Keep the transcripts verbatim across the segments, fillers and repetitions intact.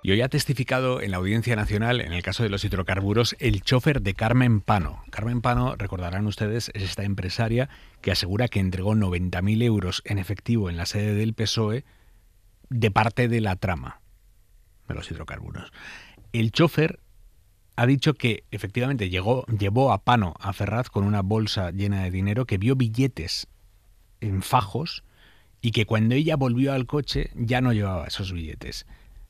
Y hoy ha testificado en la Audiencia Nacional, en el caso de los hidrocarburos, el chofer de Carmen Pano. Carmen Pano, recordarán ustedes, es esta empresaria que asegura que entregó noventa mil euros en efectivo en la sede del P S O E de parte de la trama de los hidrocarburos. El chofer ha dicho que efectivamente llegó, llevó a Pano a Ferraz con una bolsa llena de dinero, que vio billetes en fajos y que cuando ella volvió al coche ya no llevaba esos billetes.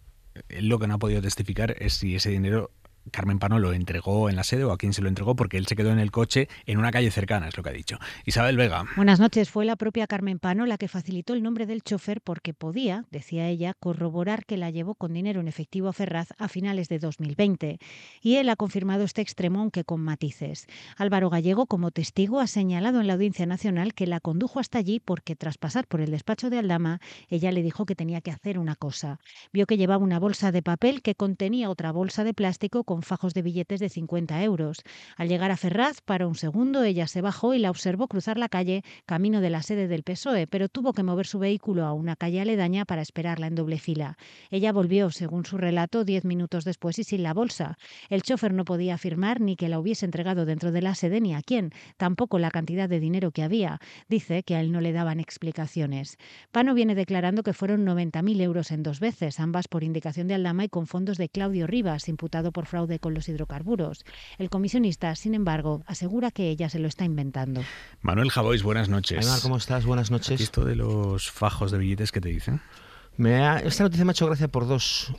Él lo que no ha podido testificar es si ese dinero Carmen Pano lo entregó en la sede o a quién se lo entregó, porque él se quedó en el coche en una calle cercana, es lo que ha dicho. Isabel Vega. Buenas noches. Fue la propia Carmen Pano la que facilitó el nombre del chofer porque podía, decía ella, corroborar que la llevó con dinero en efectivo a Ferraz a finales de dos mil veinte. Y él ha confirmado este extremo, aunque con matices. Álvaro Gallego, como testigo, ha señalado en la Audiencia Nacional que la condujo hasta allí porque, tras pasar por el despacho de Aldama, ella le dijo que tenía que hacer una cosa. Vio que llevaba una bolsa de papel que contenía otra bolsa de plástico con fajos de billetes de cincuenta euros. Al llegar a Ferraz, paró un segundo, ella se bajó y la observó cruzar la calle camino de la sede del P S O E, pero tuvo que mover su vehículo a una calle aledaña para esperarla en doble fila. Ella volvió, según su relato, diez minutos después y sin la bolsa. El chofer no podía afirmar ni que la hubiese entregado dentro de la sede ni a quién, tampoco la cantidad de dinero que había. Dice que a él no le daban explicaciones. Pano viene declarando que fueron noventa mil euros en dos veces, ambas por indicación de Aldama y con fondos de Claudio Rivas, imputado por fraude con los hidrocarburos. El comisionista, sin embargo, asegura que ella se lo está inventando. Manuel Javois, buenas noches. Aymar, ¿cómo estás? Buenas noches. ¿Esto de los fajos de billetes qué te dicen? Me ha, esta noticia me ha hecho gracia por dos,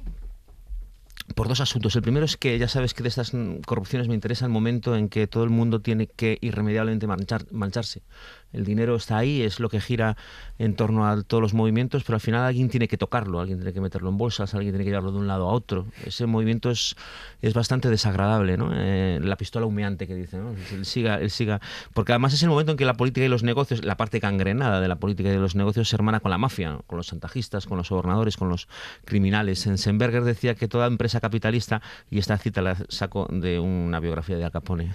por dos asuntos. El primero es que ya sabes que de estas corrupciones me interesa el momento en que todo el mundo tiene que irremediablemente manchar, mancharse. El dinero está ahí, es lo que gira en torno a todos los movimientos, pero al final alguien tiene que tocarlo, alguien tiene que meterlo en bolsas, alguien tiene que llevarlo de un lado a otro. Ese movimiento es, es bastante desagradable, ¿no? Eh, la pistola humeante que dice, ¿no? Él siga, él siga, porque además es el momento en que la política y los negocios, la parte gangrenada de la política y de los negocios se hermana con la mafia, ¿no? Con los chantajistas, con los sobornadores, con los criminales. Sensenberger decía que toda empresa capitalista, y esta cita la saco de una biografía de Al Capone,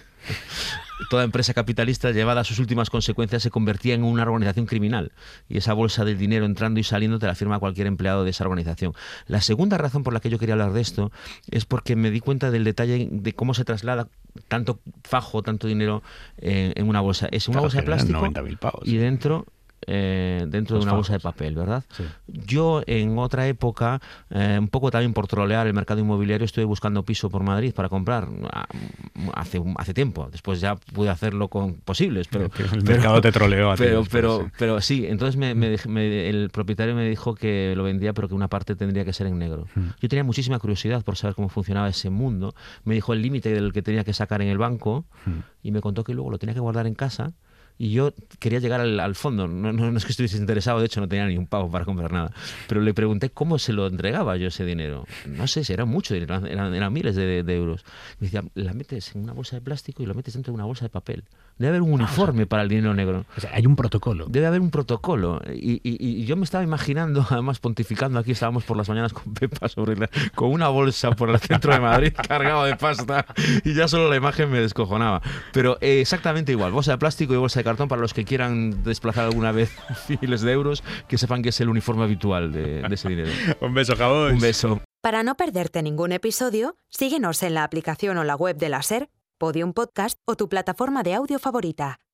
toda empresa capitalista llevada a sus últimas consecuencias se convertía en una organización criminal, y esa bolsa del dinero entrando y saliendo te la firma cualquier empleado de esa organización. La segunda razón por la que yo quería hablar de esto es porque me di cuenta del detalle de cómo se traslada tanto fajo, tanto dinero en, en una bolsa. Es una Claro, bolsa de plástico noventa mil pavos, y dentro... Eh, dentro Los de una bolsa de fajos. papel, ¿verdad? Sí. Yo en otra época, eh, un poco también por trolear el mercado inmobiliario, estuve buscando piso por Madrid para comprar ah, hace, hace tiempo. Después ya pude hacerlo con posibles, pero... El pero, mercado te troleó a ti pero, después, pero, sí. pero sí, entonces me, me, me, el propietario me dijo que lo vendía, pero que una parte tendría que ser en negro. Mm. Yo tenía muchísima curiosidad por saber cómo funcionaba ese mundo. Me dijo el límite del que tenía que sacar en el banco Mm. y me contó que luego lo tenía que guardar en casa. Y yo quería llegar al, al fondo, no, no, no es que estuviese interesado, de hecho no tenía ni un pavo para comprar nada, pero le pregunté cómo se lo entregaba yo ese dinero. No sé si era mucho dinero, eran, eran miles de, de euros. Me decía, la metes en una bolsa de plástico y lo metes dentro de una bolsa de papel. Debe haber un uniforme ah, o sea, para el dinero negro. O sea, hay un protocolo. Debe haber un protocolo. Y, y, y yo me estaba imaginando, además pontificando, aquí estábamos por las mañanas con Pepa, sobre la, con una bolsa por el centro de Madrid cargado de pasta, y ya solo la imagen me descojonaba. Pero eh, exactamente igual, bolsa de plástico y bolsa de cartón para los que quieran desplazar alguna vez miles de euros, que sepan que es el uniforme habitual de, de ese dinero. Un beso, Javois. Un beso. Para no perderte ningún episodio, síguenos en la aplicación o la web de la SER, Podium Podcast o tu plataforma de audio favorita.